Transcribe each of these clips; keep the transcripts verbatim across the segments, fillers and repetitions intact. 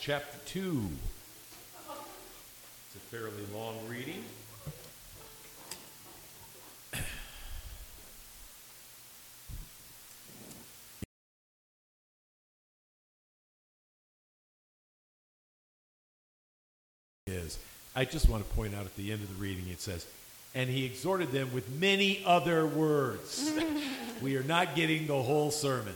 Chapter two. It's a fairly long reading. Is I just want to point out at the end of the reading it says, and he exhorted them with many other words. We are not getting the whole sermon.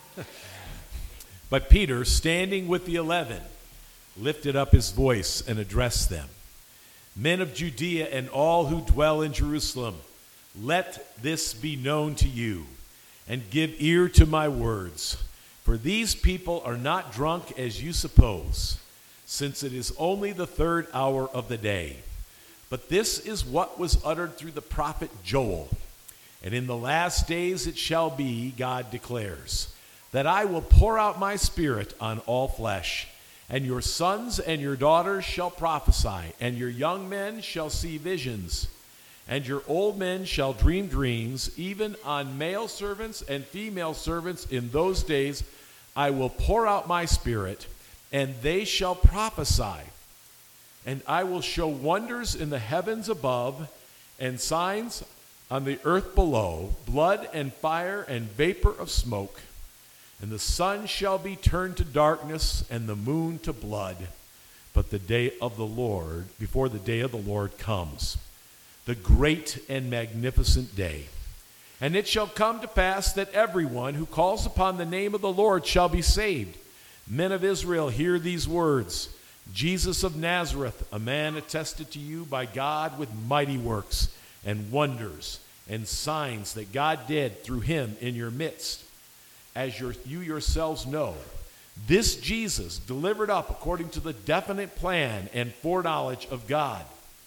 But Peter, standing with the eleven, lifted up his voice and addressed them. Men of Judea and all who dwell in Jerusalem, let this be known to you, and give ear to my words. For these people are not drunk as you suppose, since it is only the third hour of the day. But this is what was uttered through the prophet Joel. And in the last days it shall be, God declares, that I will pour out my spirit on all flesh, and your sons and your daughters shall prophesy, and your young men shall see visions, and your old men shall dream dreams. Even on male servants and female servants in those days I will pour out my spirit, and they shall prophesy. And I will show wonders in the heavens above, and signs on the earth below, blood and fire and vapor of smoke. And the sun shall be turned to darkness, and the moon to blood, but the day of the Lord, before the day of the Lord comes, the great and magnificent day. And it shall come to pass that everyone who calls upon the name of the Lord shall be saved. Men of Israel, hear these words. Jesus of Nazareth, a man attested to you by God with mighty works and wonders and signs that God did through him in your midst, as your, you yourselves know. This Jesus delivered up according to the definite plan and foreknowledge of God,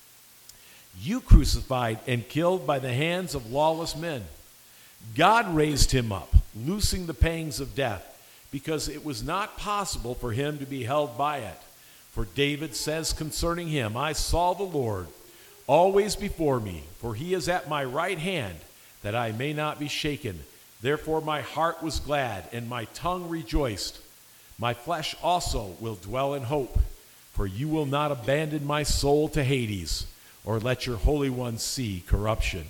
you crucified and killed by the hands of lawless men. God raised him up, loosing the pangs of death, because it was not possible for him to be held by it. For David says concerning him, I saw the Lord always before me, for he is at my right hand, that I may not be shaken. Therefore my heart was glad, and my tongue rejoiced. My flesh also will dwell in hope, for you will not abandon my soul to Hades, or let your Holy One see corruption.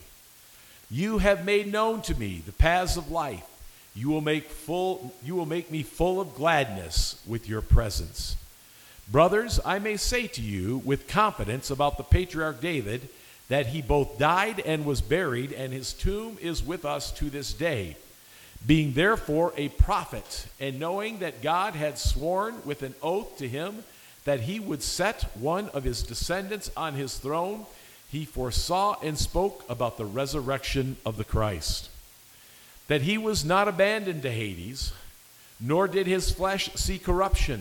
You have made known to me the paths of life. You will make full, you will make me full of gladness with your presence. Brothers, I may say to you with confidence about the patriarch David, that he both died and was buried, and his tomb is with us to this day. Being therefore a prophet, and knowing that God had sworn with an oath to him that he would set one of his descendants on his throne, he foresaw and spoke about the resurrection of the Christ, that he was not abandoned to Hades, nor did his flesh see corruption.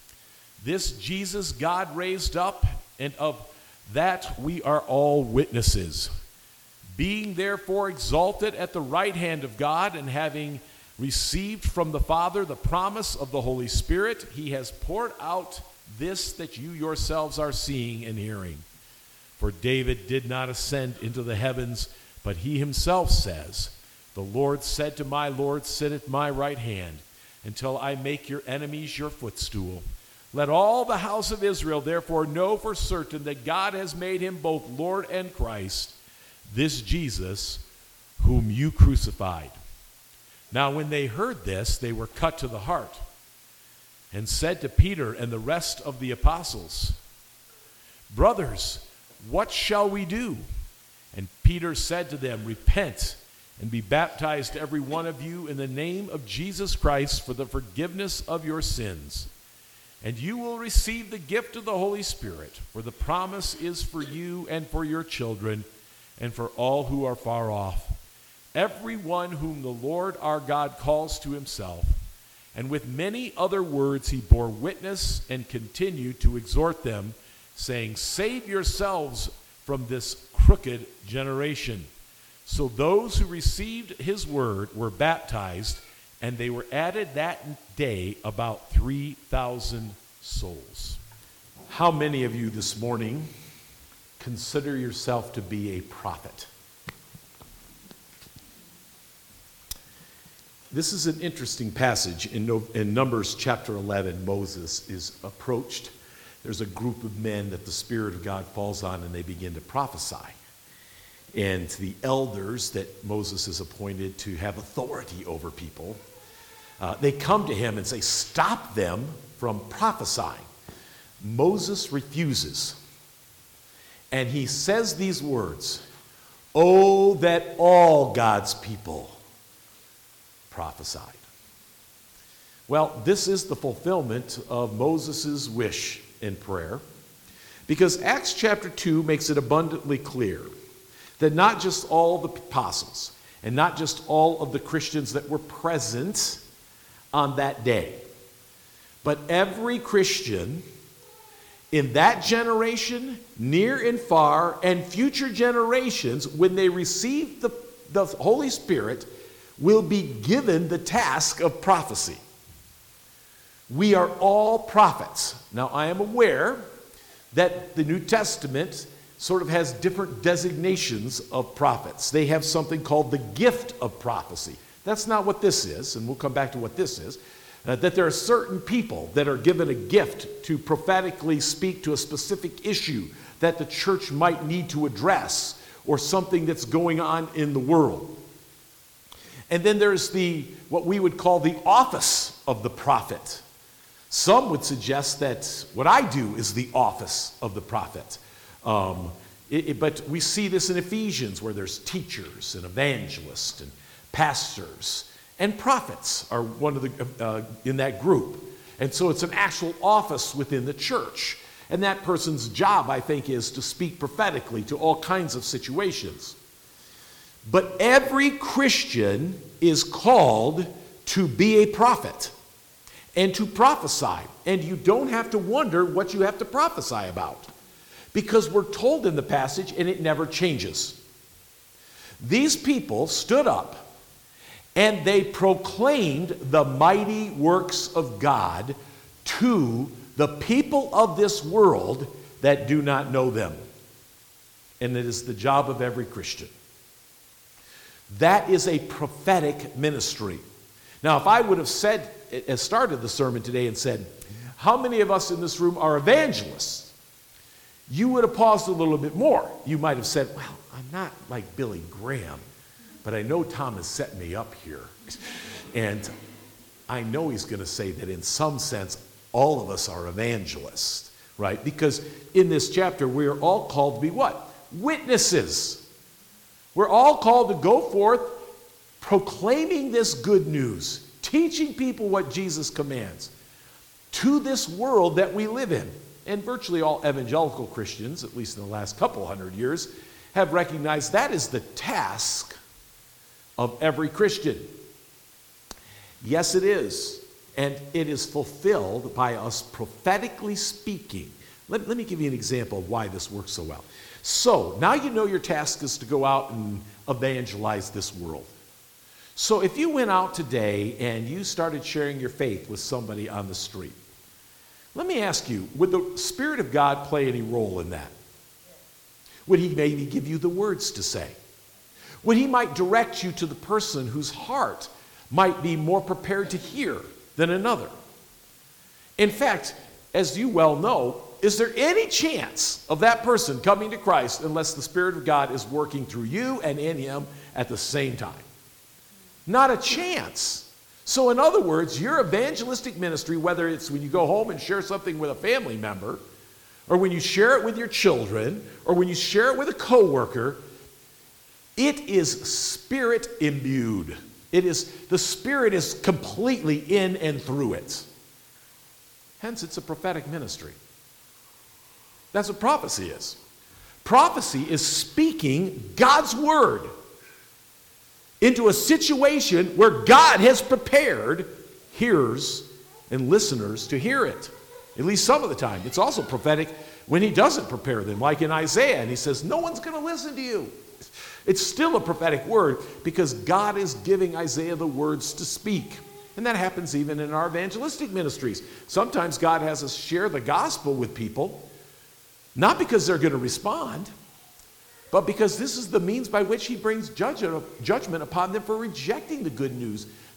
This Jesus God raised up, and of that we are all witnesses. Being therefore exalted at the right hand of God, and having received from the Father the promise of the Holy Spirit, he has poured out this that you yourselves are seeing and hearing. For David did not ascend into the heavens, but he himself says, the Lord said to my Lord, sit at my right hand, until I make your enemies your footstool. Let all the house of Israel therefore know for certain that God has made him both Lord and Christ, this Jesus whom you crucified. Now when they heard this, they were cut to the heart, and said to Peter and the rest of the apostles, brothers, what shall we do? And Peter said to them, repent and be baptized every one of you in the name of Jesus Christ for the forgiveness of your sins. And you will receive the gift of the Holy Spirit, for the promise is for you and for your children and for all who are far off, everyone whom the Lord our God calls to himself. And with many other words he bore witness and continued to exhort them, saying, save yourselves from this crooked generation. So those who received his word were baptized, and they were added that day about three thousand souls. How many of you this morning consider yourself to be a prophet? This is an interesting passage. In, no, in Numbers chapter eleven, Moses is approached. There's a group of men that the Spirit of God falls on, and they begin to prophesy. And the elders that Moses is appointed to have authority over people, uh, they come to him and say, stop them from prophesying. Moses refuses. And he says these words, "Oh, that all God's people prophesied." Well, this is the fulfillment of Moses' wish in prayer, because Acts chapter two makes it abundantly clear that not just all the apostles and not just all of the Christians that were present on that day, but every Christian in that generation, near and far, and future generations, when they receive the, the Holy Spirit, will be given the task of prophecy. We are all prophets. Now, I am aware that the New Testament sort of has different designations of prophets. They have something called the gift of prophecy. That's not what this is, and we'll come back to what this is. Uh, that there are certain people that are given a gift to prophetically speak to a specific issue that the church might need to address, or something that's going on in the world. And then there's the what we would call the office of the prophet. Some would suggest that what I do is the office of the prophet. Um, it, it, but we see this in Ephesians, where there's teachers and evangelists and pastors. And prophets are one of the uh, in that group. And so it's an actual office within the church. And that person's job, I think, is to speak prophetically to all kinds of situations. But every Christian is called to be a prophet and to prophesy. And you don't have to wonder what you have to prophesy about, because we're told in the passage, and it never changes. These people stood up and they proclaimed the mighty works of God to the people of this world that do not know them. And it is the job of every Christian. That is a prophetic ministry. Now, if I would have said, started the sermon today and said, how many of us in this room are evangelists? You would have paused a little bit more. You might have said, well, I'm not like Billy Graham, but I know Tom has set me up here. And I know he's going to say that in some sense, all of us are evangelists, right? Because in this chapter, we are all called to be what? Witnesses. We're all called to go forth proclaiming this good news, teaching people what Jesus commands to this world that we live in. And virtually all evangelical Christians, at least in the last couple hundred years, have recognized that is the task of every Christian. Yes, it is. And it is fulfilled by us prophetically speaking. Let, let me give you an example of why this works so well. So, now you know your task is to go out and evangelize this world. So if you went out today and you started sharing your faith with somebody on the street, let me ask you, would the Spirit of God play any role in that? Would he maybe give you the words to say? Would he might direct you to the person whose heart might be more prepared to hear than another? In fact, as you well know, is there any chance of that person coming to Christ unless the Spirit of God is working through you and in him at the same time? Not a chance. So in other words, your evangelistic ministry, whether it's when you go home and share something with a family member, or when you share it with your children, or when you share it with a coworker, it is Spirit imbued. It is, the Spirit is completely in and through it. Hence, it's a prophetic ministry. That's what prophecy is. Prophecy is speaking God's word into a situation where God has prepared hearers and listeners to hear it, at least some of the time. It's also prophetic when he doesn't prepare them, like in Isaiah, and he says, no one's going to listen to you. It's still a prophetic word because God is giving Isaiah the words to speak. And that happens even in our evangelistic ministries. Sometimes God has us share the gospel with people, not because they're going to respond, but because this is the means by which he brings judgment upon them for rejecting the good news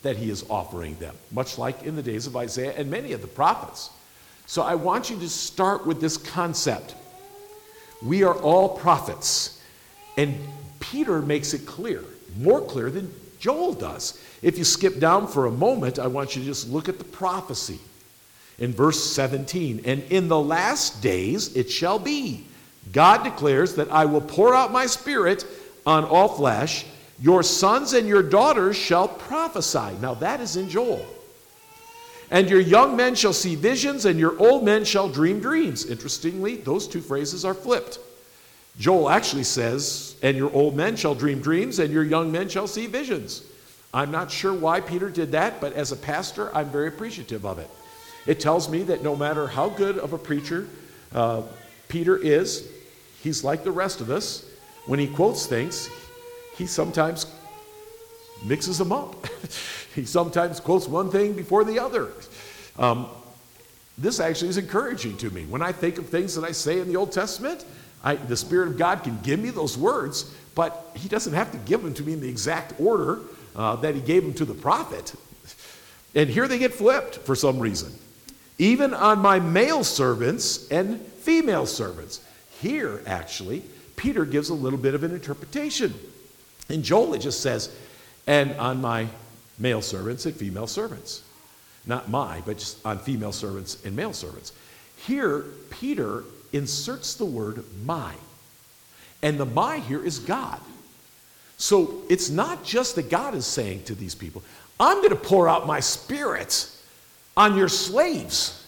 that he is offering them, much like in the days of Isaiah and many of the prophets. So I want you to start with this concept. We are all prophets. And Peter makes it clear, more clear than Joel does. If you skip down for a moment, I want you to just look at the prophecy. In verse seventeen, and in the last days it shall be, God declares, that I will pour out my spirit on all flesh. Your sons and your daughters shall prophesy. Now that is in Joel. And your young men shall see visions, and your old men shall dream dreams. Interestingly, those two phrases are flipped. Joel actually says, and your old men shall dream dreams, and your young men shall see visions. I'm not sure why Peter did that, but as a pastor, I'm very appreciative of it. It tells me that no matter how good of a preacher uh, Peter is, he's like the rest of us. When he quotes things, he sometimes mixes them up. He sometimes quotes one thing before the other. Um, this actually is encouraging to me. When I think of things that I say in the Old Testament, I, the Spirit of God can give me those words, but he doesn't have to give them to me in the exact order uh, that he gave them to the prophet. And here they get flipped for some reason. Even on my male servants and female servants. Here, actually, Peter gives a little bit of an interpretation. In Joel, it just says, and on my male servants and female servants. Not my, but just on female servants and male servants. Here, Peter inserts the word my. And the my here is God. So it's not just that God is saying to these people, I'm going to pour out my spirit on your slaves.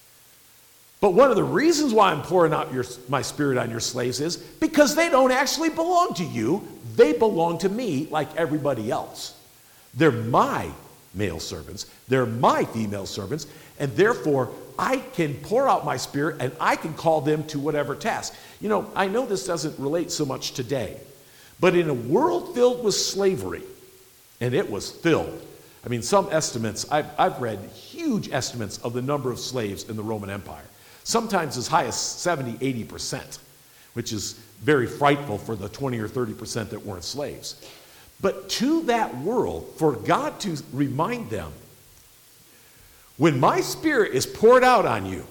But one of the reasons why I'm pouring out your, my spirit on your slaves is because they don't actually belong to you. They belong to me like everybody else. They're my male servants. They're my female servants. And therefore, I can pour out my spirit and I can call them to whatever task. You know, I know this doesn't relate so much today, but in a world filled with slavery, and it was filled. I mean, some estimates, I've, I've read huge estimates of the number of slaves in the Roman Empire. Sometimes as high as seventy, eighty percent, which is very frightful for the twenty or thirty percent that weren't slaves. But to that world, for God to remind them, when my spirit is poured out on you,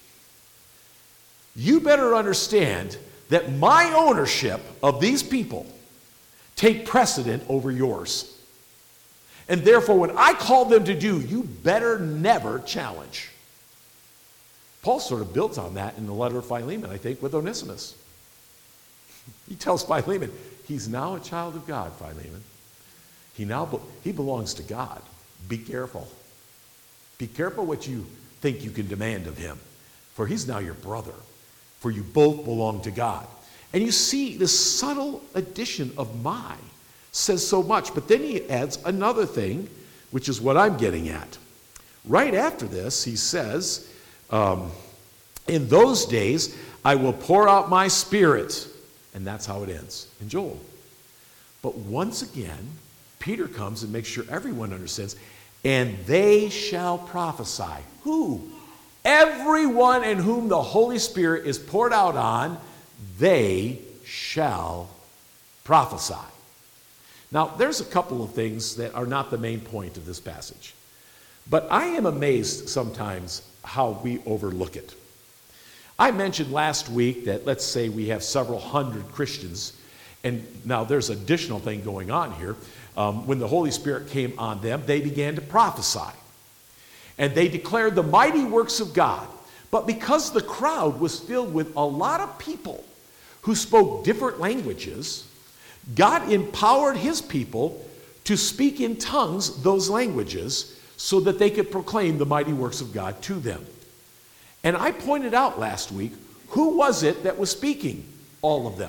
you better understand that my ownership of these people take precedent over yours. And therefore, when I call them to do, you better never challenge. Paul sort of builds on that in the letter of Philemon, I think, with Onesimus. He tells Philemon, he's now a child of God, Philemon. He now be- he belongs to God. Be careful. Be careful what you think you can demand of him, for he's now your brother, for you both belong to God. And you see this subtle addition of my says so much, but then he adds another thing, which is what I'm getting at. Right after this, he says, um, in those days, I will pour out my spirit. And that's how it ends in Joel. But once again, Peter comes and makes sure everyone understands, and they shall prophesy. Who? Everyone in whom the Holy Spirit is poured out on, they shall prophesy. Now, there's a couple of things that are not the main point of this passage. But I am amazed sometimes how we overlook it. I mentioned last week that let's say we have several hundred Christians, and now there's an additional thing going on here. Um, when the Holy Spirit came on them, they began to prophesy. And they declared the mighty works of God. But because the crowd was filled with a lot of people who spoke different languages, God empowered his people to speak in tongues those languages so that they could proclaim the mighty works of God to them. And I pointed out last week, who was it that was speaking? All of them.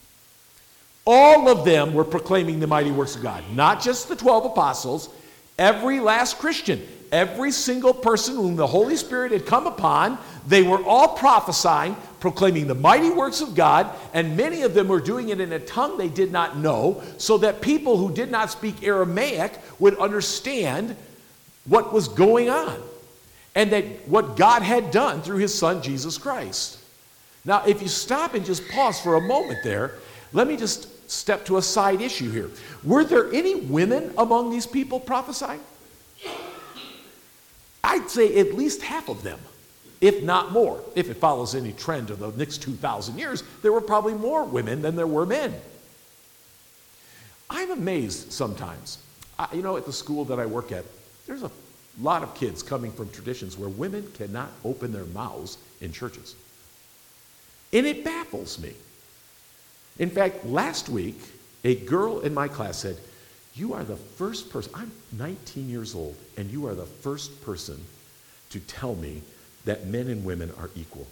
All of them were proclaiming the mighty works of God. Not just the twelve apostles, every last Christian, every single person whom the Holy Spirit had come upon, they were all prophesying, proclaiming the mighty works of God, and many of them were doing it in a tongue they did not know, so that people who did not speak Aramaic would understand what was going on, and that what God had done through his son, Jesus Christ. Now, if you stop and just pause for a moment there, let me just step to a side issue here. Were there any women among these people prophesying? I'd say at least half of them, if not more. If it follows any trend of the next two thousand years, there were probably more women than there were men. I'm amazed sometimes. I, you know, at the school that I work at, there's a lot of kids coming from traditions where women cannot open their mouths in churches. And it baffles me. In fact, last week, a girl in my class said, "You are the first person," I'm nineteen years old, "and you are the first person to tell me that men and women are equal."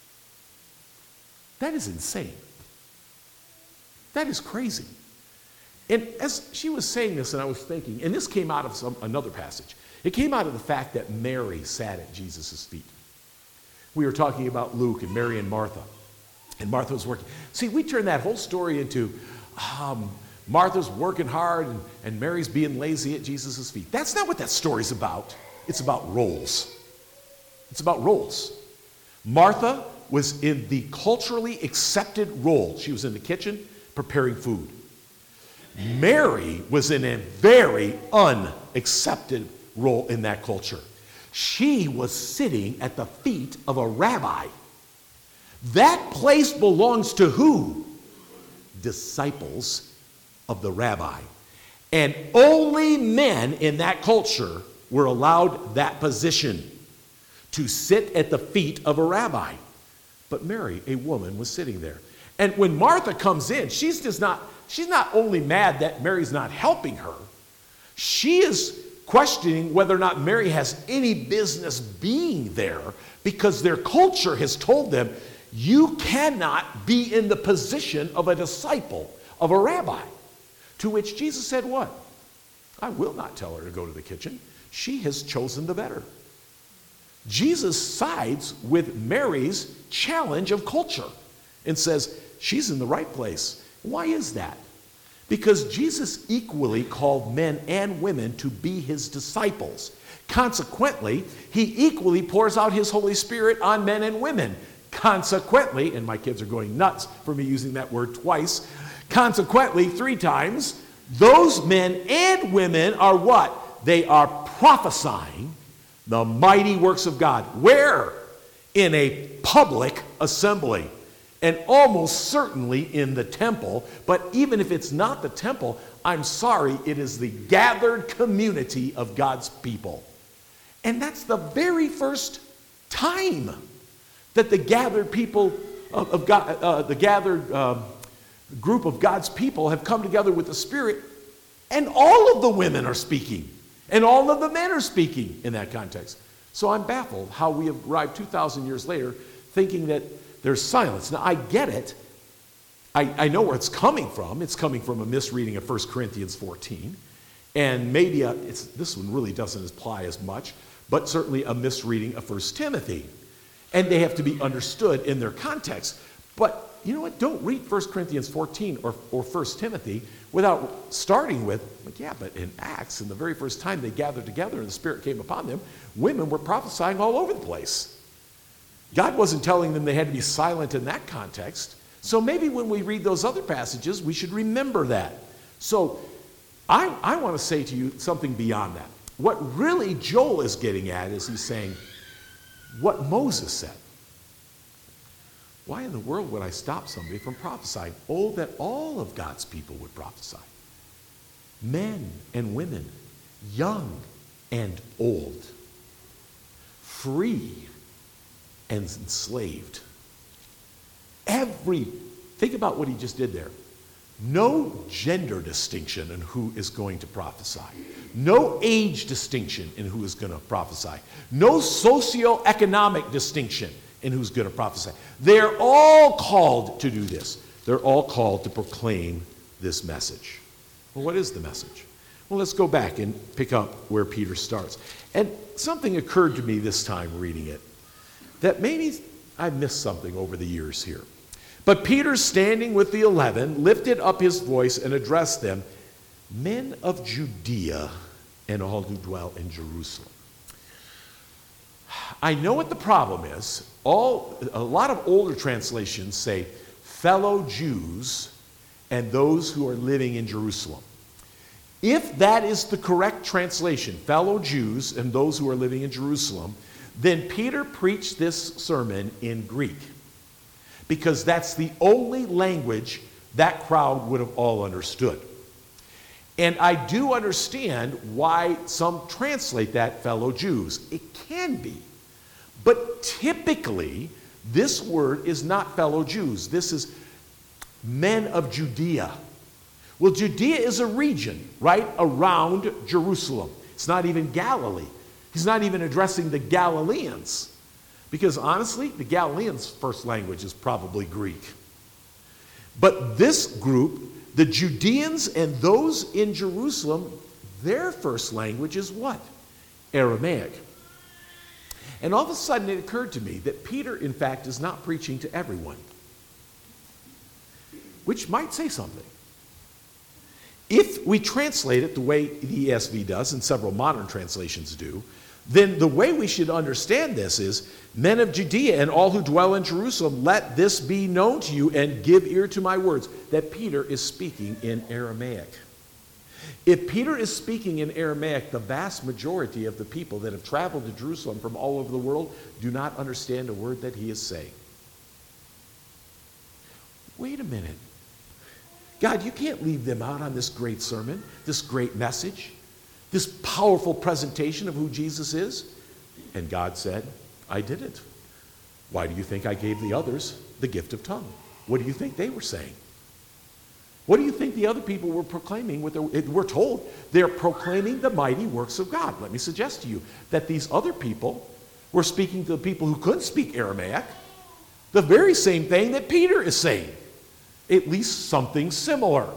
That is insane. That is crazy. And as she was saying this, and I was thinking, and this came out of some, another passage. It came out of the fact that Mary sat at Jesus' feet. We were talking about Luke and Mary and Martha. And Martha was working. See, we turned that whole story into um, Martha's working hard and, and Mary's being lazy at Jesus' feet. That's not what that story's about. It's about roles. It's about roles. Martha was in the culturally accepted role. She was in the kitchen preparing food. Mary was in a very unaccepted role in that culture. She was sitting at the feet of a rabbi. That place belongs to who? Disciples of the rabbi. And only men in that culture were allowed that position, to sit at the feet of a rabbi. But Mary, a woman, was sitting there. And when Martha comes in, she's just not, she's not only mad that Mary's not helping her, she is questioning whether or not Mary has any business being there, because their culture has told them, you cannot be in the position of a disciple of a rabbi. To which Jesus said what? I will not tell her to go to the kitchen. She has chosen the better. Jesus sides with Mary's challenge of culture and says she's in the right place. Why is that? Because Jesus equally called men and women to be his disciples. Consequently, he equally pours out his Holy Spirit on men and women. Consequently, and my kids are going nuts for me using that word twice, consequently, three times, those men and women are what? They are prophesying the mighty works of God. Where? In a public assembly. And almost certainly in the temple. But even if it's not the temple, I'm sorry, it is the gathered community of God's people. And that's the very first time that the gathered people of, of God, uh, the gathered uh, group of God's people have come together with the Spirit, and all of the women are speaking, and all of the men are speaking in that context. So I'm baffled how we have arrived two thousand years later thinking that there's silence. Now, I get it. I, I know where it's coming from. It's coming from a misreading of First Corinthians fourteen, and maybe a, it's, this one really doesn't apply as much, but certainly a misreading of First Timothy. And they have to be understood in their context. But you know what? Don't read First Corinthians fourteen or, or First Timothy without starting with, like, yeah, but in Acts, in the very first time they gathered together and the Spirit came upon them, women were prophesying all over the place. God wasn't telling them they had to be silent in that context. So maybe when we read those other passages, we should remember that. So I, I want to say to you something beyond that. What really Joel is getting at is he's saying, what Moses said. Why in the world would I stop somebody from prophesying? Oh, that all of God's people would prophesy. Men and women, young and old, free and enslaved. Every, think about what he just did there. No gender distinction in who is going to prophesy. No age distinction in who is going to prophesy. No socioeconomic distinction in who's going to prophesy. They're all called to do this. They're all called to proclaim this message. Well, what is the message? Well, let's go back and pick up where Peter starts. And something occurred to me this time reading it, that maybe I missed something over the years here. But Peter, standing with the eleven, lifted up his voice and addressed them, men of Judea and all who dwell in Jerusalem. I know what the problem is. All, a lot of older translations say fellow Jews and those who are living in Jerusalem. If that is the correct translation, fellow Jews and those who are living in Jerusalem, then Peter preached this sermon in Greek, because that's the only language that crowd would have all understood. And I do understand why some translate that fellow Jews. It can be. But typically, this word is not fellow Jews. This is men of Judea. Well, Judea is a region right around Jerusalem. It's not even Galilee. He's not even addressing the Galileans. Because honestly, the Galileans' first language is probably Greek. But this group, the Judeans and those in Jerusalem, their first language is what? Aramaic. And all of a sudden it occurred to me that Peter, in fact, is not preaching to everyone, which might say something. If we translate it the way the E S V does, and several modern translations do, then the way we should understand this is, men of Judea and all who dwell in Jerusalem, let this be known to you and give ear to my words, that Peter is speaking in Aramaic. If Peter is speaking in Aramaic, the vast majority of the people that have traveled to Jerusalem from all over the world do not understand a word that he is saying. Wait a minute. God, you can't leave them out on this great sermon, this great message, this powerful presentation of who Jesus is. And God said, I didn't. Why do you think I gave the others the gift of tongue? What do you think they were saying? What do you think the other people were proclaiming? With their, we're told they're proclaiming the mighty works of God. Let me suggest to you that these other people were speaking to the people who couldn't speak Aramaic the very same thing that Peter is saying, at least something similar.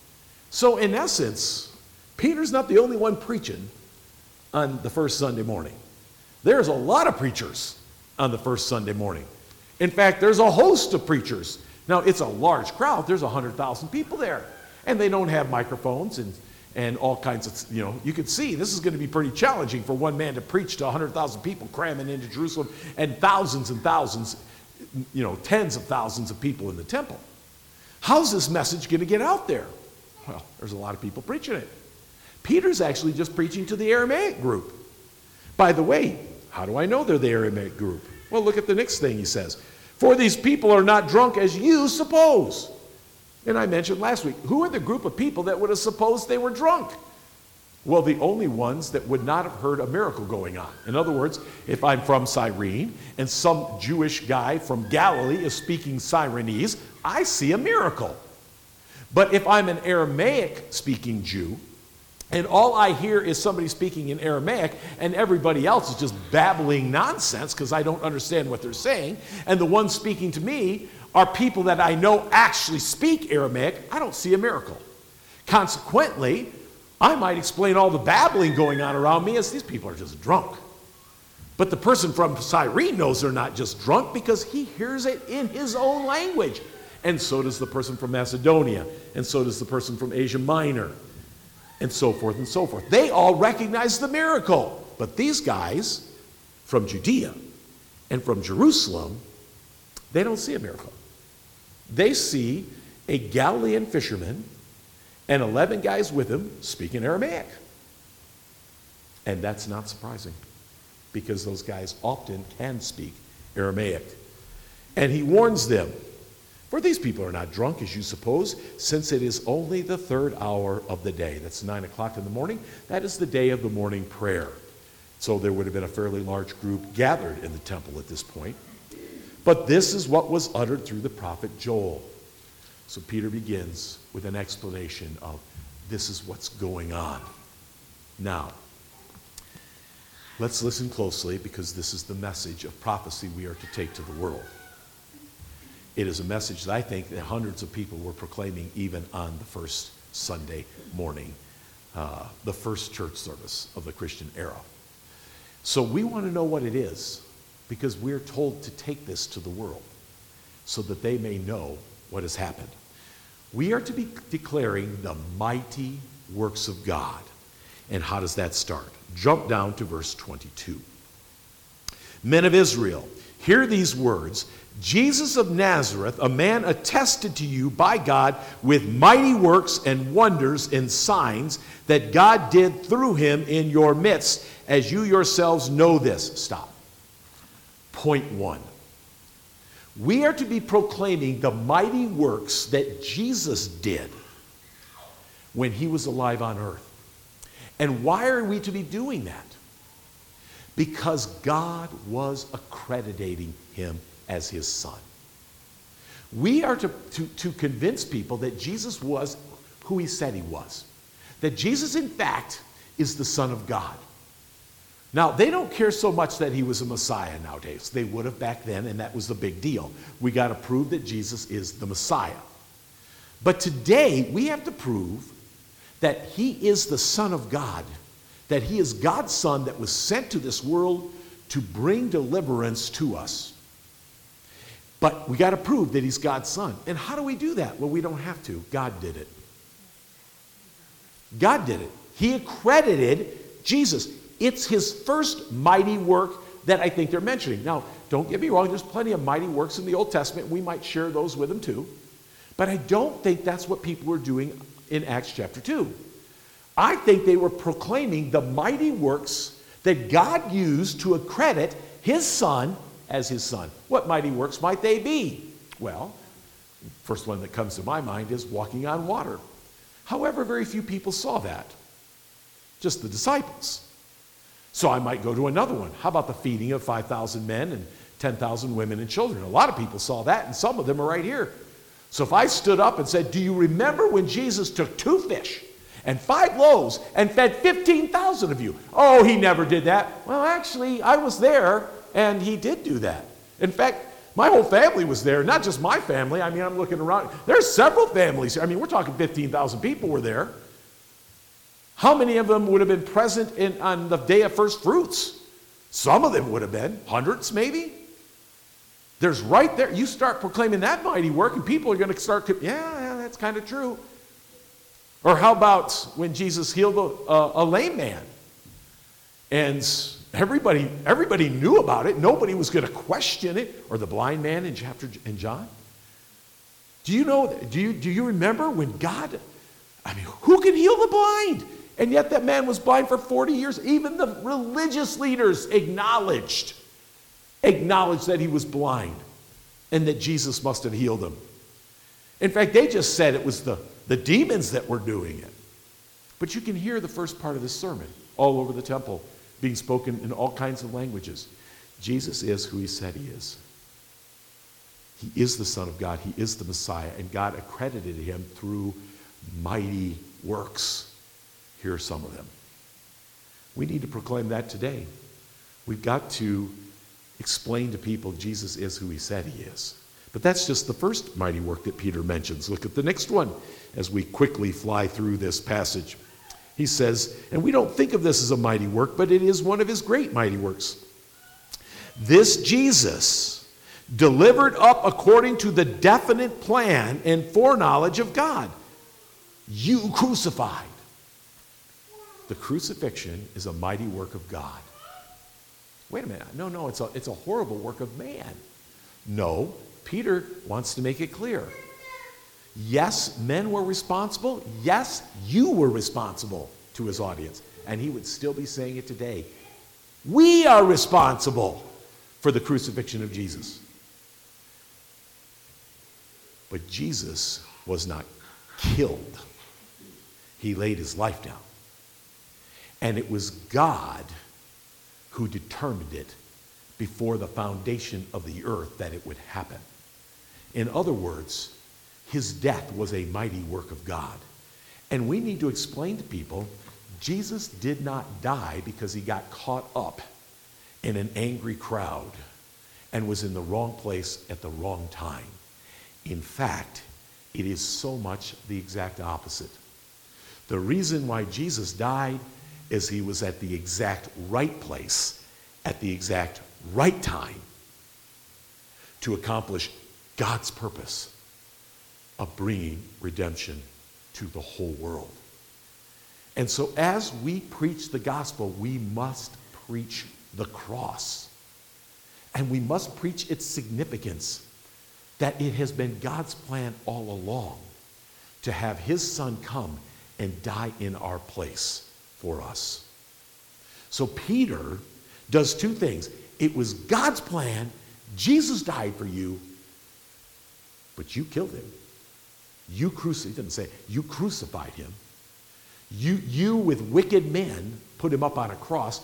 So in essence, Peter's not the only one preaching on the first Sunday morning. There's a lot of preachers on the first Sunday morning. In fact, there's a host of preachers. Now, it's a large crowd. There's one hundred thousand people there. And they don't have microphones and, and all kinds of, you know, you can see this is going to be pretty challenging for one man to preach to one hundred thousand people cramming into Jerusalem and thousands and thousands, you know, tens of thousands of people in the temple. How's this message going to get out there? Well, there's a lot of people preaching it. Peter's actually just preaching to the Aramaic group. By the way, how do I know they're the Aramaic group? Well, look at the next thing he says. For these people are not drunk as you suppose. And I mentioned last week, who are the group of people that would have supposed they were drunk? Well, the only ones that would not have heard a miracle going on. In other words, if I'm from Cyrene and some Jewish guy from Galilee is speaking Cyrenese, I see a miracle. But if I'm an Aramaic-speaking Jew, and all I hear is somebody speaking in Aramaic, and everybody else is just babbling nonsense because I don't understand what they're saying, and the ones speaking to me are people that I know actually speak Aramaic, I don't see a miracle. Consequently, I might explain all the babbling going on around me as these people are just drunk. But the person from Cyrene knows they're not just drunk because he hears it in his own language. And so does the person from Macedonia, and so does the person from Asia Minor, and so forth and so forth. They all recognize the miracle. But these guys from Judea and from Jerusalem, they don't see a miracle. They see a Galilean fisherman and eleven guys with him speaking Aramaic. And that's not surprising, because those guys often can speak Aramaic. And he warns them, for these people are not drunk, as you suppose, since it is only the third hour of the day. That's nine o'clock in the morning. That is the day of the morning prayer. So there would have been a fairly large group gathered in the temple at this point. But this is what was uttered through the prophet Joel. So Peter begins with an explanation of this is what's going on. Now, let's listen closely, because this is the message of prophecy we are to take to the world. It is a message that I think that hundreds of people were proclaiming even on the first Sunday morning, uh, the first church service of the Christian era. So we want to know what it is, because we're told to take this to the world so that they may know what has happened. We are to be declaring the mighty works of God. And how does that start? Jump down to verse twenty-two. Men of Israel, Hear these words, Jesus of Nazareth, a man attested to you by God with mighty works and wonders and signs that God did through him in your midst, as you yourselves know this. Stop. Point one. We are to be proclaiming the mighty works that Jesus did when he was alive on earth. And why are we to be doing that? Because God was accrediting him as his son. We are to, to, to convince people that Jesus was who he said he was. That Jesus, in fact, is the Son of God. Now, they don't care so much that he was a Messiah nowadays. They would have back then, and that was the big deal. We got to prove that Jesus is the Messiah. But today, we have to prove that he is the Son of God, that he is God's Son that was sent to this world to bring deliverance to us. But we got to prove that he's God's Son. And how do we do that? Well, we don't have to. God did it. God did it. He accredited Jesus. It's his first mighty work that I think they're mentioning. Now, don't get me wrong, there's plenty of mighty works in the Old Testament. We might share those with them too. But I don't think that's what people were doing in Acts chapter two. I think they were proclaiming the mighty works that God used to accredit his Son as his Son. What mighty works might they be? Well, first one that comes to my mind is walking on water. However, very few people saw that. Just the disciples. So I might go to another one. How about the feeding of five thousand men and ten thousand women and children? A lot of people saw that, and some of them are right here. So if I stood up and said, do you remember when Jesus took two fish and five loaves and fed fifteen thousand of you? Oh, he never did that. Well, actually, I was there, and he did do that. In fact, my whole family was there, not just my family. I mean, I'm looking around. There's several families here. I mean, we're talking fifteen thousand people were there. How many of them would have been present in, on the day of first fruits? Some of them would have been. Hundreds, maybe. There's right there. You start proclaiming that mighty work, and people are going to start, yeah, yeah, that's kind of true. Or how about when Jesus healed a, a, a lame man? And everybody, everybody knew about it. Nobody was going to question it. Or the blind man in chapter in John. Do you know, do you, do you remember when God, I mean, who can heal the blind? And yet that man was blind for forty years. Even the religious leaders acknowledged, acknowledged that he was blind and that Jesus must have healed him. In fact, they just said it was the, the demons that were doing it. But you can hear the first part of this sermon all over the temple being spoken in all kinds of languages. Jesus is who he said he is. He is the Son of God. He is the Messiah. And God accredited him through mighty works. Here are some of them. We need to proclaim that today. We've got to explain to people Jesus is who he said he is. But that's just the first mighty work that Peter mentions. Look at the next one as we quickly fly through this passage. He says, and we don't think of this as a mighty work, but it is one of his great mighty works. This Jesus, delivered up according to the definite plan and foreknowledge of God, you crucified. The crucifixion is a mighty work of God. Wait a minute. No, no, it's a, it's a horrible work of man. No, Peter wants to make it clear. Yes, men were responsible. Yes, you were responsible to his audience. And he would still be saying it today. We are responsible for the crucifixion of Jesus. But Jesus was not killed. He laid his life down. And it was God who determined it before the foundation of the earth that it would happen. In other words, his death was a mighty work of God. And we need to explain to people, Jesus did not die because he got caught up in an angry crowd and was in the wrong place at the wrong time. In fact, it is so much the exact opposite. The reason why Jesus died is he was at the exact right place at the exact right time to accomplish God's purpose of bringing redemption to the whole world. And so as we preach the gospel, we must preach the cross. And we must preach its significance, that it has been God's plan all along to have his Son come and die in our place for us. So Peter does two things. It was God's plan. Jesus died for you, but you killed him. You crucified, he didn't say, you crucified him. You, you with wicked men put him up on a cross.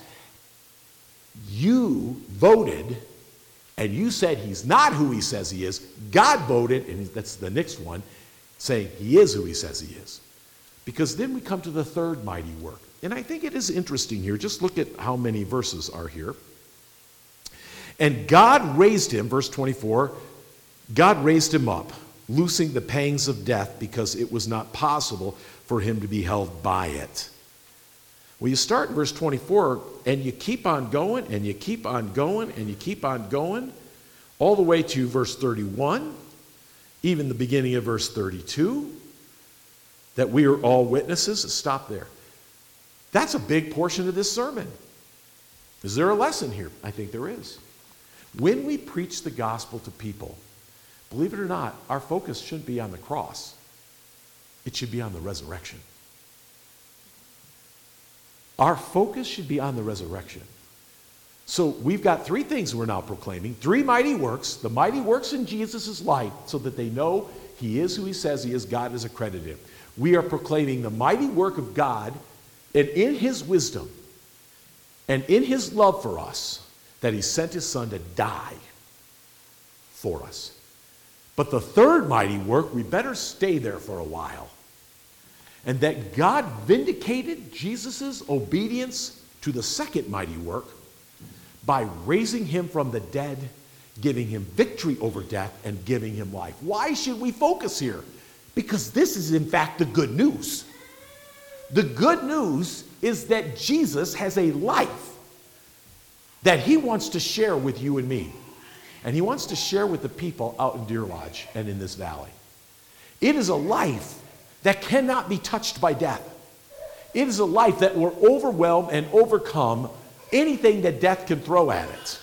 You voted, and you said he's not who he says he is. God voted, and that's the next one, saying he is who he says he is. Because then we come to the third mighty work. And I think it is interesting here. Just look at how many verses are here. And God raised him, verse twenty-four, God raised him up, loosing the pangs of death, because it was not possible for him to be held by it. Well, you start in verse twenty-four, and you keep on going, and you keep on going, and you keep on going, all the way to verse thirty-one, even the beginning of verse thirty-two, that we are all witnesses. Stop there. That's a big portion of this sermon. Is there a lesson here? I think there is. When we preach the gospel to people, believe it or not, our focus shouldn't be on the cross. It should be on the resurrection. Our focus should be on the resurrection. So we've got three things we're now proclaiming. Three mighty works. The mighty works in Jesus' life, so that they know he is who he says he is. God has accredited him. We are proclaiming the mighty work of God, and in his wisdom and in his love for us, that he sent his Son to die for us. But the third mighty work, we better stay there for a while. And that God vindicated Jesus' obedience to the second mighty work by raising him from the dead, giving him victory over death, and giving him life. Why should we focus here? Because this is in fact the good news. The good news is that Jesus has a life that he wants to share with you and me. And he wants to share with the people out in Deer Lodge and in this valley. It is a life that cannot be touched by death. It is a life that will overwhelm and overcome anything that death can throw at it.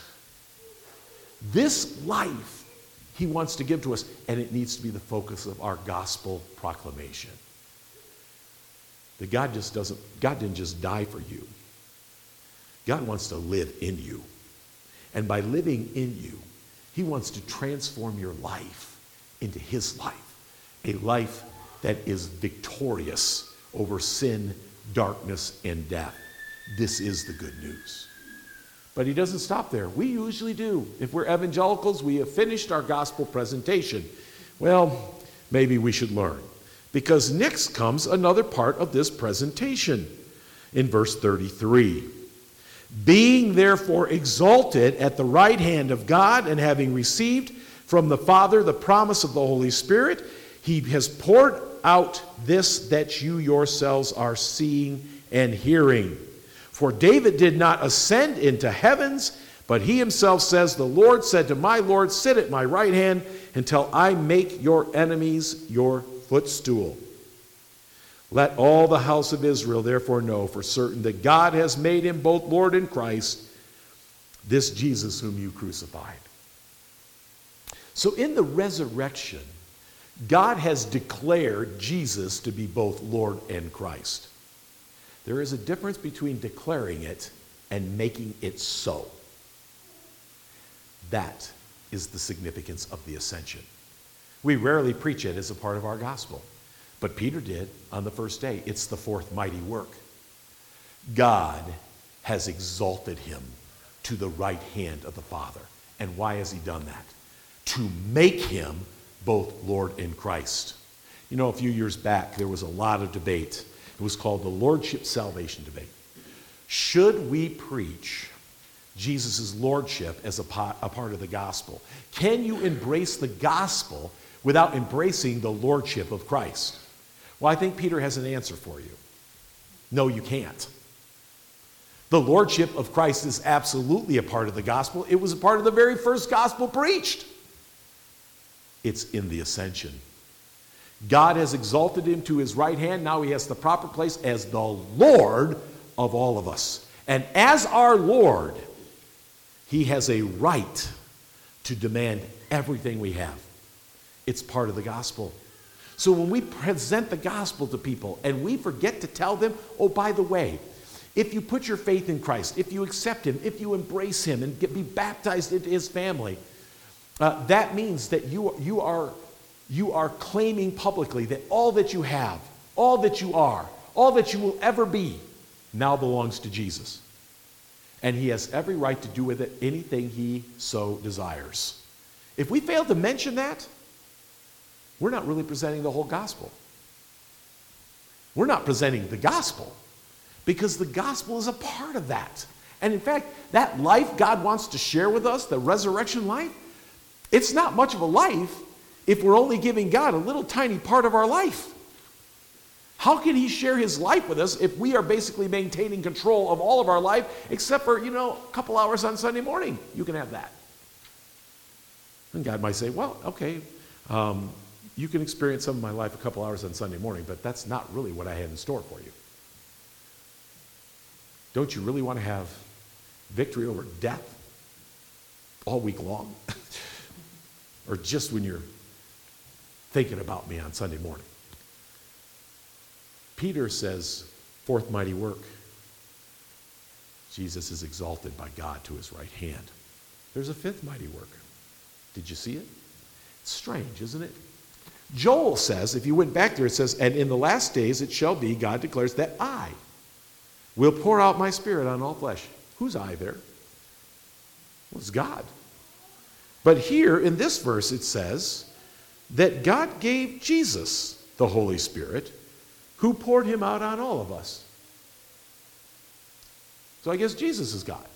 This life he wants to give to us, and it needs to be the focus of our gospel proclamation. That God just doesn't, God didn't just die for you. God wants to live in you. And by living in you, he wants to transform your life into his life. A life that is victorious over sin, darkness, and death. This is the good news. But he doesn't stop there. We usually do. If we're evangelicals, we have finished our gospel presentation. Well, maybe we should learn. Because next comes another part of this presentation in verse thirty-three. Being therefore exalted at the right hand of God, and having received from the Father the promise of the Holy Spirit, he has poured out this that you yourselves are seeing and hearing. For David did not ascend into heavens, but he himself says, the Lord said to my Lord, sit at my right hand until I make your enemies your footstool. Let all the house of Israel therefore know for certain that God has made him both Lord and Christ, this Jesus whom you crucified. So in the resurrection, God has declared Jesus to be both Lord and Christ. There is a difference between declaring it and making it so. That is the significance of the ascension. We rarely preach it as a part of our gospel. But Peter did on the first day. It's the fourth mighty work. God has exalted him to the right hand of the Father. And why has he done that? To make him both Lord and Christ. You know, a few years back, there was a lot of debate. It was called the Lordship Salvation debate. Should we preach Jesus' Lordship as a part, a part of the gospel? Can you embrace the gospel without embracing the Lordship of Christ? Well, I think Peter has an answer for you. No, you can't. The Lordship of Christ is absolutely a part of the gospel. It was a part of the very first gospel preached. It's in the ascension. God has exalted him to his right hand. Now he has the proper place as the Lord of all of us. And as our Lord, He has a right to demand everything we have. It's part of the gospel. So when we present the gospel to people and we forget to tell them, oh, by the way, if you put your faith in Christ, if you accept him, if you embrace him and get, be baptized into his family, uh, that means that you, you, are, you are claiming publicly that all that you have, all that you are, all that you will ever be now belongs to Jesus. And he has every right to do with it anything he so desires. If we fail to mention that, we're not really presenting the whole gospel. We're not presenting the gospel because the gospel is a part of that. And in fact, that life God wants to share with us, the resurrection life, it's not much of a life if we're only giving God a little tiny part of our life. How can he share his life with us if we are basically maintaining control of all of our life except for, you know, a couple hours on Sunday morning? You can have that. And God might say, well, okay, um, you can experience some of my life a couple hours on Sunday morning, but that's not really what I had in store for you. Don't you really want to have victory over death all week long? Or just when you're thinking about me on Sunday morning? Peter says, fourth mighty work. Jesus is exalted by God to his right hand. There's a fifth mighty work. Did you see it? It's strange, isn't it? Joel says, if you went back there, it says, and in the last days it shall be, God declares, that I will pour out my spirit on all flesh. Who's I there? Well, it's God. But here in this verse it says that God gave Jesus the Holy Spirit, who poured him out on all of us. So I guess Jesus is God.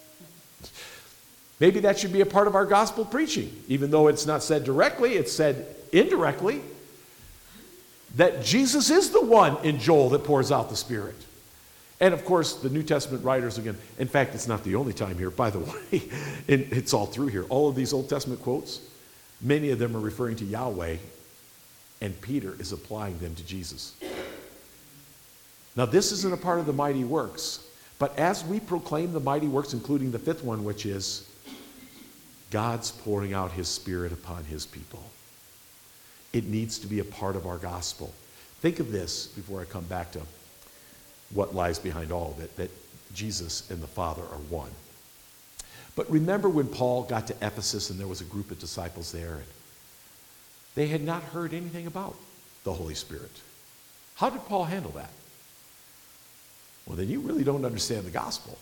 Maybe that should be a part of our gospel preaching, even though it's not said directly, it's said indirectly, that Jesus is the one in Joel that pours out the Spirit. And of course, the New Testament writers again, in fact, it's not the only time here, by the way, it's all through here. All of these Old Testament quotes, many of them are referring to Yahweh, and Peter is applying them to Jesus. Now, this isn't a part of the mighty works, but as we proclaim the mighty works, including the fifth one, which is God's pouring out his Spirit upon his people, it needs to be a part of our gospel. Think of this before I come back to what lies behind all of it, that Jesus and the Father are one. But remember when Paul got to Ephesus and there was a group of disciples there, and they had not heard anything about the Holy Spirit. How did Paul handle that? Well, then you really don't understand the gospel.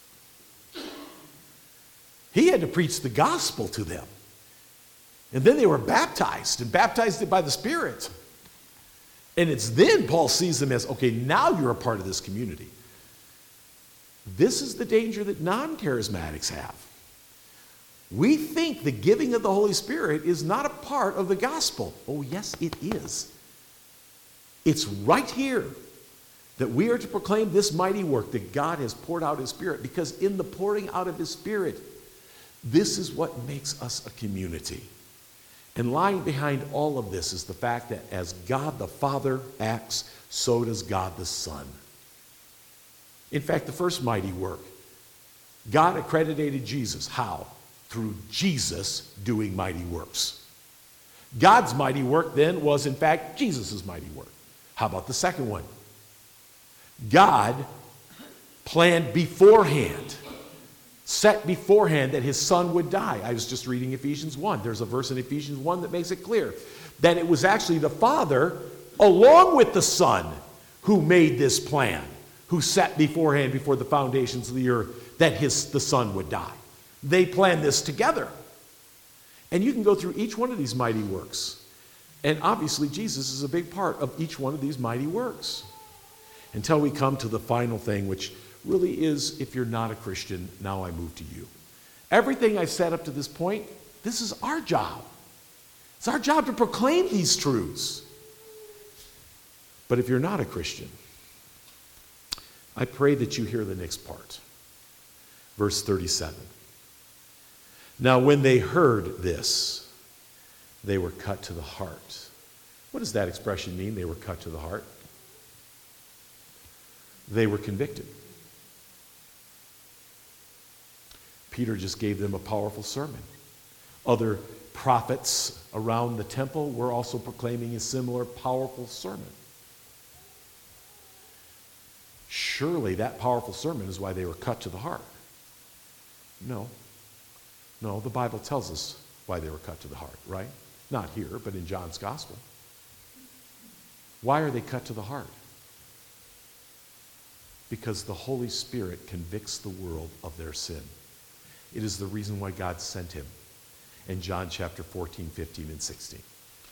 He had to preach the gospel to them. And then they were baptized, and baptized by the Spirit. And it's then Paul sees them as, okay, now you're a part of this community. This is the danger that non-charismatics have. We think the giving of the Holy Spirit is not a part of the gospel. Oh, yes, it is. It's right here that we are to proclaim this mighty work that God has poured out his Spirit, because in the pouring out of his Spirit, this is what makes us a community. And lying behind all of this is the fact that as God the Father acts, so does God the Son. In fact, the first mighty work, God accredited Jesus. How? Through Jesus doing mighty works. God's mighty work then was, in fact, Jesus' mighty work. How about the second one? God planned beforehand, set beforehand that his Son would die. I was just reading Ephesians one. There's a verse in Ephesians one that makes it clear that it was actually the Father, along with the Son, who made this plan, who set beforehand, before the foundations of the earth, that his, the Son would die. They planned this together. And you can go through each one of these mighty works. And obviously, Jesus is a big part of each one of these mighty works. Until we come to the final thing, which really is, if you're not a Christian, now I move to you. Everything I've said up to this point, this is our job. It's our job to proclaim these truths. But if you're not a Christian, I pray that you hear the next part. Verse thirty-seven. Now when they heard this, they were cut to the heart. What does that expression mean, they were cut to the heart? They were convicted. Peter just gave them a powerful sermon. Other prophets around the temple were also proclaiming a similar powerful sermon. Surely that powerful sermon is why they were cut to the heart. No. No, the Bible tells us why they were cut to the heart, right? Not here, but in John's gospel. Why are they cut to the heart? Because the Holy Spirit convicts the world of their sin. It is the reason why God sent him in John chapter fourteen, fifteen, and sixteen.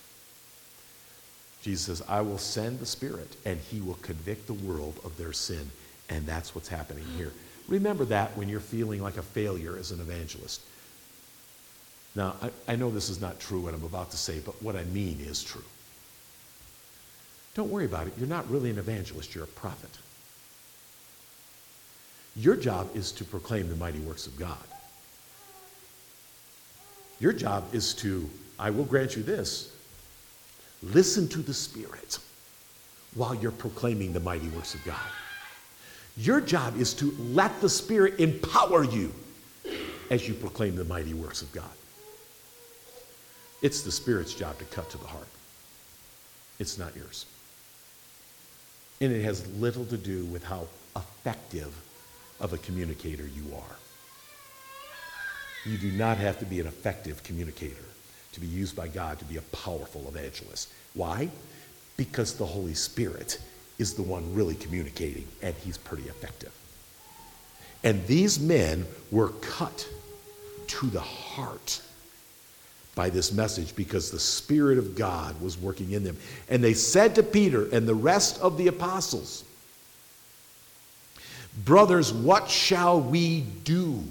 Jesus says, I will send the Spirit, and he will convict the world of their sin. And that's what's happening here. Remember that when you're feeling like a failure as an evangelist. Now, I, I know this is not true what I'm about to say, but what I mean is true. Don't worry about it. You're not really an evangelist. You're a prophet. Your job is to proclaim the mighty works of God. Your job is to, I will grant you this, listen to the Spirit while you're proclaiming the mighty works of God. Your job is to let the Spirit empower you as you proclaim the mighty works of God. It's the Spirit's job to cut to the heart. It's not yours. And it has little to do with how effective of a communicator you are. You do not have to be an effective communicator to be used by God to be a powerful evangelist. Why? Because the Holy Spirit is the one really communicating, and he's pretty effective. And these men were cut to the heart by this message because the Spirit of God was working in them. And they said to Peter and the rest of the apostles, brothers, what shall we do?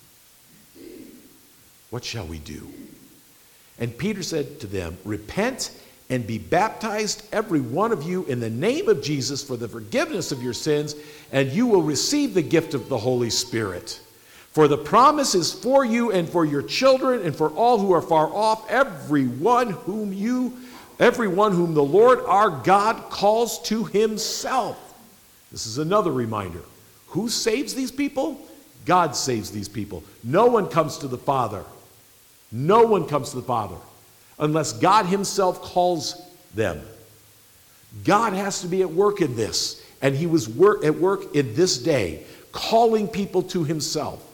What shall we do? And Peter said to them, repent and be baptized, every one of you, in the name of Jesus for the forgiveness of your sins, and you will receive the gift of the Holy Spirit. For the promise is for you and for your children and for all who are far off, everyone whom you, everyone whom the Lord our God calls to himself. This is another reminder. Who saves these people? God saves these people. No one comes to the Father. No one comes to the Father unless God himself calls them. God has to be at work in this, and he was work, at work in this day, calling people to himself.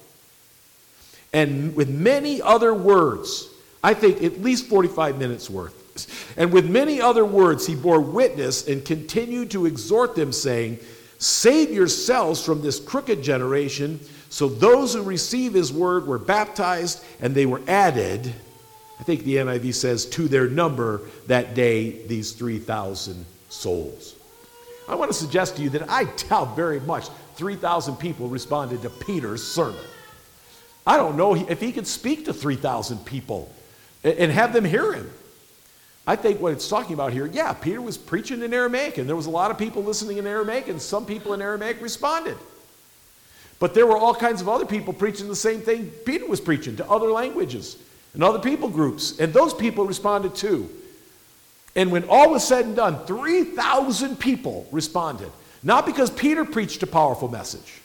And with many other words, I think at least forty-five minutes worth, and with many other words he bore witness and continued to exhort them, saying, save yourselves from this crooked generation. So those who received his word were baptized, and they were added, I think the N I V says, to their number that day, these three thousand souls. I want to suggest to you that I doubt very much three thousand people responded to Peter's sermon. I don't know if he could speak to three thousand people and have them hear him. I think what it's talking about here, yeah, Peter was preaching in Aramaic, and there was a lot of people listening in Aramaic, and some people in Aramaic responded. But there were all kinds of other people preaching the same thing Peter was preaching to other languages and other people groups, and those people responded too. And when all was said and done, three thousand people responded, not because Peter preached a powerful message,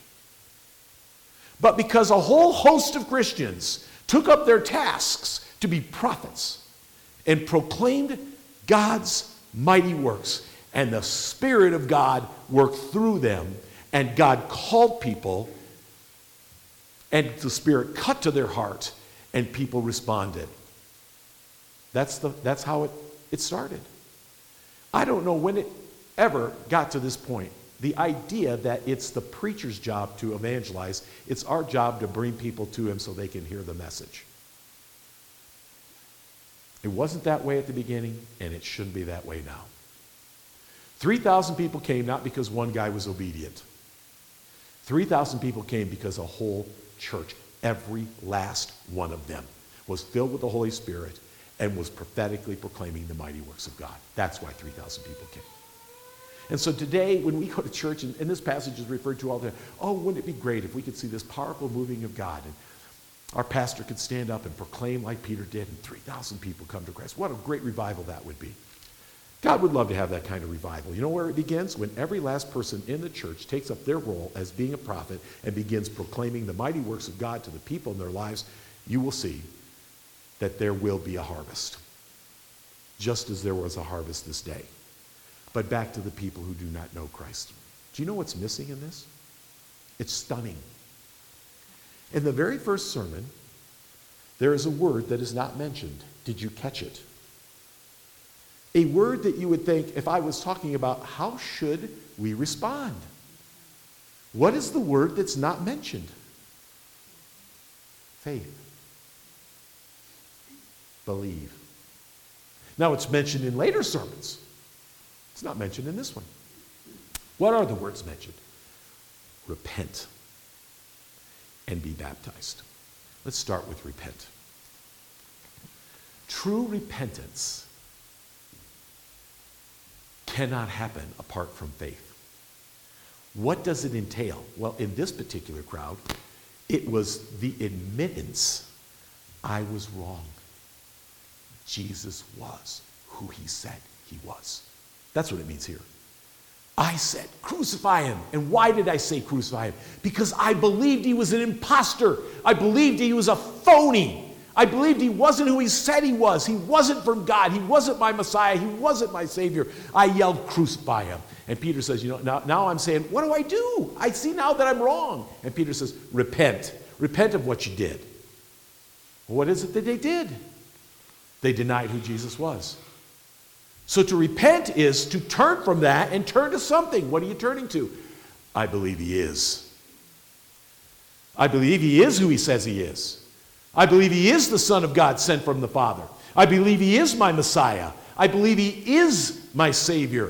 but because a whole host of Christians took up their tasks to be prophets and proclaimed God's mighty works. And the Spirit of God worked through them, and God called people, and the Spirit cut to their heart, and people responded. That's, the, that's how it, it started. I don't know when it ever got to this point. The idea that it's the preacher's job to evangelize, it's our job to bring people to him so they can hear the message. It wasn't that way at the beginning, and it shouldn't be that way now. three thousand people came not because one guy was obedient. three thousand people came because a whole church, every last one of them, was filled with the Holy Spirit and was prophetically proclaiming the mighty works of God. That's why three thousand people came. And so today, when we go to church, and, and this passage is referred to all the time, oh, wouldn't it be great if we could see this powerful moving of God, and our pastor could stand up and proclaim like Peter did, and three thousand people come to Christ. What a great revival that would be. God would love to have that kind of revival. You know where it begins? When every last person in the church takes up their role as being a prophet and begins proclaiming the mighty works of God to the people in their lives, you will see that there will be a harvest, just as there was a harvest this day. But back to the people who do not know Christ. Do you know what's missing in this? It's stunning. In the very first sermon, there is a word that is not mentioned. Did you catch it? A word that you would think, if I was talking about how should we respond? What is the word that's not mentioned? Faith. Believe. Now it's mentioned in later sermons. It's not mentioned in this one. What are the words mentioned? Repent and be baptized. Let's start with repent. True repentance cannot happen apart from faith. What does it entail? Well, in this particular crowd, it was the admittance, I was wrong. Jesus was who he said he was. That's what it means here. I said, crucify him. And why did I say crucify him? Because I believed he was an imposter. I believed he was a phony. I believed he wasn't who he said he was. He wasn't from God. He wasn't my Messiah. He wasn't my Savior. I yelled, crucify him. And Peter says, you know, now, now I'm saying, what do I do? I see now that I'm wrong. And Peter says, repent. Repent of what you did. Well, what is it that they did? They denied who Jesus was. So to repent is to turn from that and turn to something. What are you turning to? I believe he is. I believe he is who he says he is. I believe he is the Son of God sent from the Father. I believe he is my Messiah. I believe he is my Savior.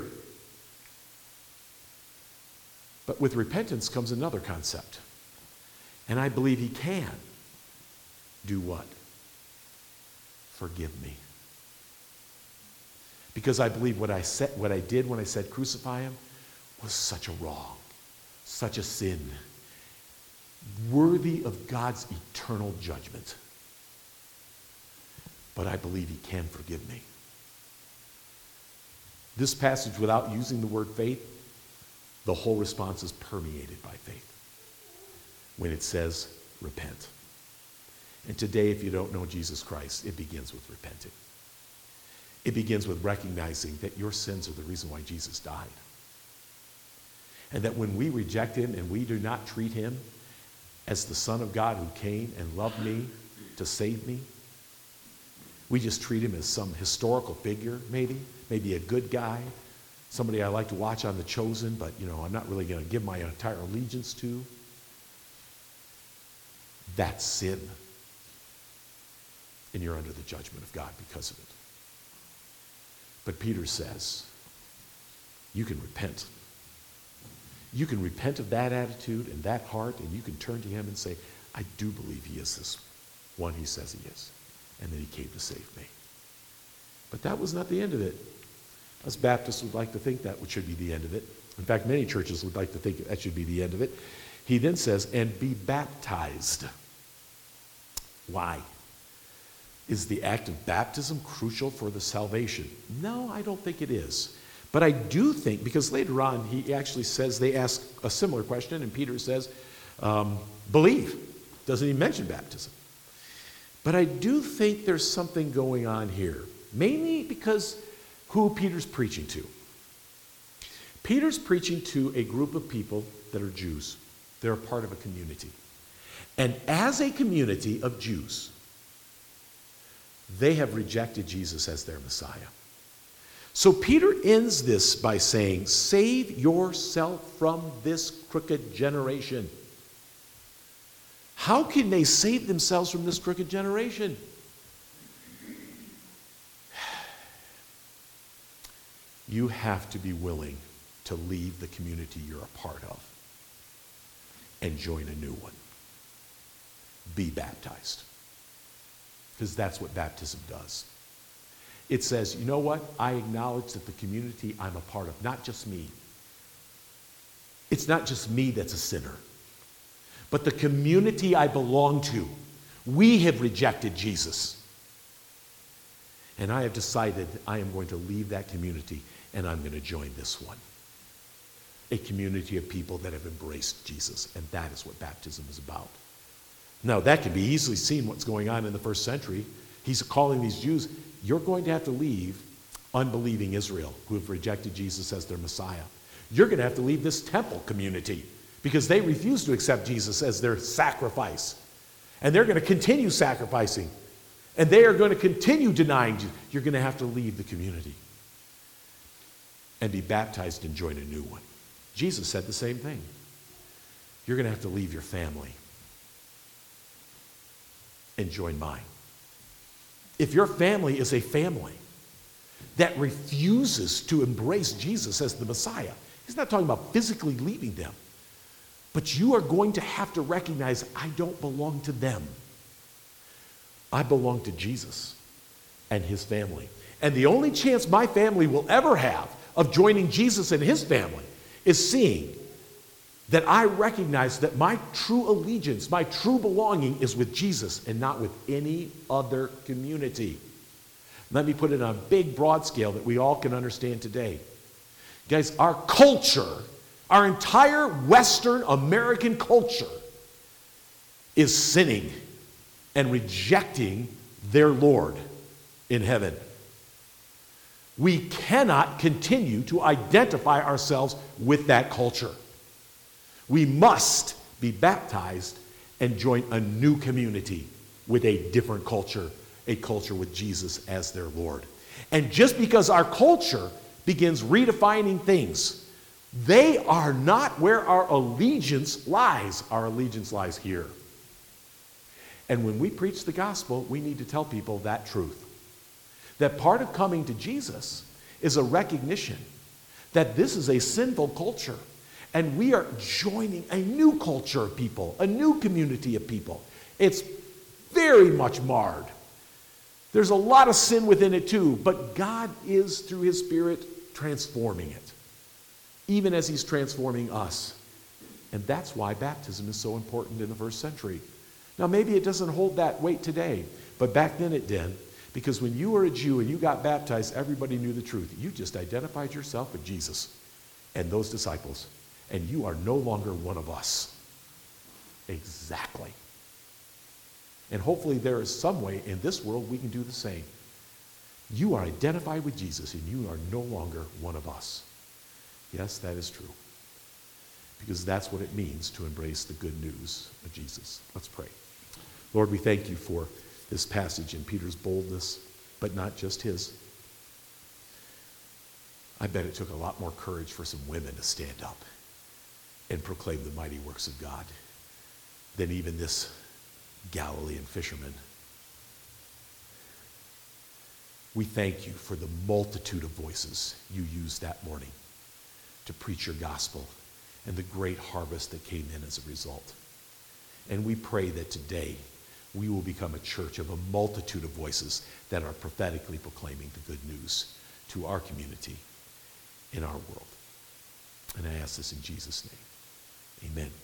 But with repentance comes another concept. And I believe he can do what? Forgive me. Because I believe what I said, what I did when I said crucify him was such a wrong, such a sin, worthy of God's eternal judgment. But I believe he can forgive me. This passage, without using the word faith, the whole response is permeated by faith when it says repent. And today, if you don't know Jesus Christ, it begins with repenting. It begins with recognizing that your sins are the reason why Jesus died. And that when we reject him and we do not treat him as the Son of God who came and loved me to save me, we just treat him as some historical figure, maybe, maybe a good guy, somebody I like to watch on The Chosen, but you know, I'm not really going to give my entire allegiance to. That's sin. And you're under the judgment of God because of it. But Peter says, you can repent. You can repent of that attitude and that heart, and you can turn to him and say, I do believe he is this one he says he is, and that he came to save me. But that was not the end of it. Us Baptists would like to think that should be the end of it. In fact, many churches would like to think that should be the end of it. He then says, and be baptized. Why? Is the act of baptism crucial for the salvation? No, I don't think it is. But I do think, because later on he actually says, they ask a similar question, and Peter says, um, believe. Doesn't even mention baptism. But I do think there's something going on here, mainly because who Peter's preaching to. Peter's preaching to a group of people that are Jews. They're a part of a community. And as a community of Jews, they have rejected Jesus as their Messiah. So Peter ends this by saying, save yourself from this crooked generation. How can they save themselves from this crooked generation? You have to be willing to leave the community you're a part of and join a new one. Be baptized. Because that's what baptism does. It says, you know what? I acknowledge that the community I'm a part of, not just me. It's not just me that's a sinner, but the community I belong to. We have rejected Jesus. And I have decided I am going to leave that community and I'm going to join this one. A community of people that have embraced Jesus. And that is what baptism is about. Now, that can be easily seen what's going on in the first century. He's calling these Jews, you're going to have to leave unbelieving Israel, who have rejected Jesus as their Messiah. You're going to have to leave this temple community because they refuse to accept Jesus as their sacrifice. And they're going to continue sacrificing. And they are going to continue denying Jesus. You're going to have to leave the community and be baptized and join a new one. Jesus said the same thing. You're going to have to leave your family and join mine. If your family is a family that refuses to embrace Jesus as the Messiah, he's not talking about physically leaving them, but you are going to have to recognize, I don't belong to them. I belong to Jesus and his family. And the only chance my family will ever have of joining Jesus and his family is seeing that I recognize that my true allegiance, my true belonging is with Jesus and not with any other community. Let me put it on a big, broad scale that we all can understand today. Guys, our culture, our entire Western American culture is sinning and rejecting their Lord in heaven. We cannot continue to identify ourselves with that culture. We must be baptized and join a new community with a different culture, a culture with Jesus as their Lord. And just because our culture begins redefining things, they are not where our allegiance lies. Our allegiance lies here. And when we preach the gospel, we need to tell people that truth. That part of coming to Jesus is a recognition that this is a sinful culture. And we are joining a new culture of people, a new community of people. It's very much marred. There's a lot of sin within it too, but God is, through his Spirit, transforming it, even as he's transforming us. And that's why baptism is so important in the first century. Now, maybe it doesn't hold that weight today, but back then it did, because when you were a Jew and you got baptized, everybody knew the truth. You just identified yourself with Jesus and those disciples. And you are no longer one of us. Exactly. And hopefully there is some way in this world we can do the same. You are identified with Jesus and you are no longer one of us. Yes, that is true. Because that's what it means to embrace the good news of Jesus. Let's pray. Lord, we thank you for this passage in Peter's boldness, but not just his. I bet it took a lot more courage for some women to stand up and proclaim the mighty works of God than even this Galilean fisherman. We thank you for the multitude of voices you used that morning to preach your gospel and the great harvest that came in as a result. And we pray that today we will become a church of a multitude of voices that are prophetically proclaiming the good news to our community in our world. And I ask this in Jesus' name. Amen.